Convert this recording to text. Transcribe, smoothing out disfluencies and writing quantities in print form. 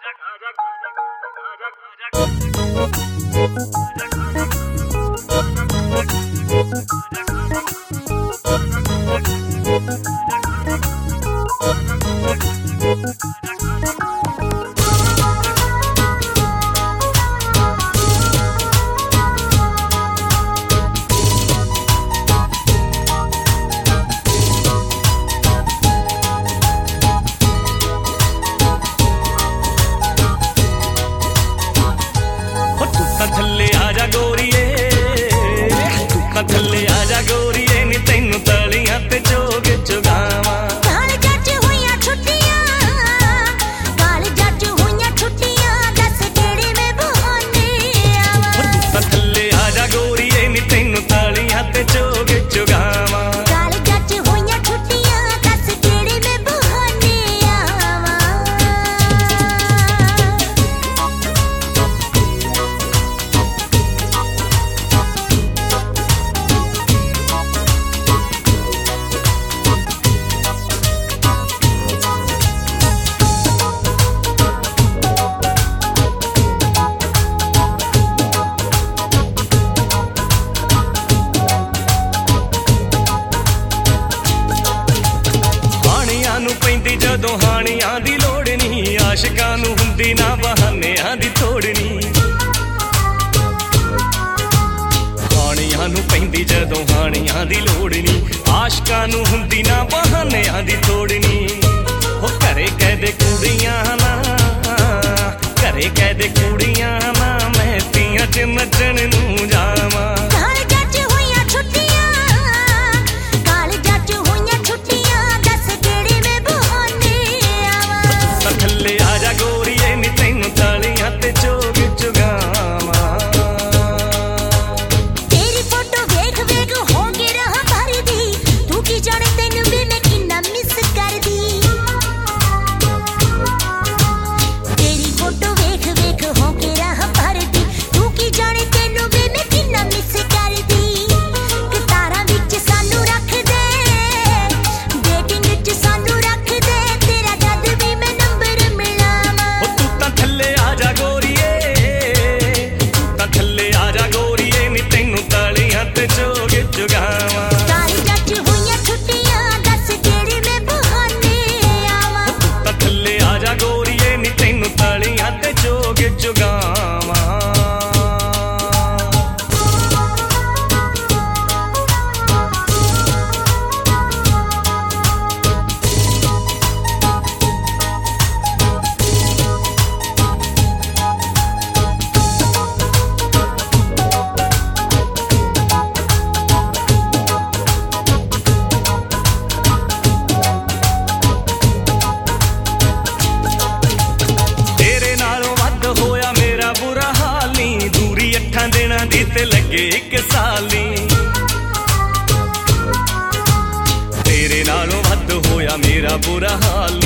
थल्ले आजा गोरीए नी तैनू तलियां ते चोग चुगावा काल जज होइयां छुट्टियां दस केड़े में बहाने आवा थल्ले आजा गोरीए नी तैनू तलियां ते चोग चुगावा काल जज होइयां छुट्टियां दस केड़े में बहाने आवा पैंदी जदों हानियां दी लोड़ नहीं आशिकां नूं हुंदी ना बहानियां दी थोड़ नहीं हानियां नूं पैंदी जदों हानियां दी लोड़ नहीं आशिकां नूं हुंदी ना बहानियां दी थोड़ नहीं हो घरे कहदे कुड़ियां ना घरे कहदे कुड़ियां ना मैं तियां च नचण नूं जावां थल्ले आजा गोरीए नी तैनू तलियां ते चोग चुगावा तेरी फोटो वेख वेख हो के रह भर दी तू की जाने तैनू भी मैं किन्ना मिस कर दी तेरी फोटो वेख वेख हो के रह भर दी तू की जाने तैनू भी मैं किन्ना मिस कर दी कतारां विच सानू रख दे डेटिंग विच सानू रख दे तेरा जद भी मैं नंबर मिलावां तू तां थल्ले आजा गोरीए नी तैनू तलियां ते चोग चुगावा काल जज होइयां छुट्टियां दस केड़े में बहाने आवा तू तां थल्ले आजा गोरीए नी तैनू तलियां ते चोग चुगावा दिनां दी ते लगे एक साली तेरे नालों वध होया मेरा बुरा हाल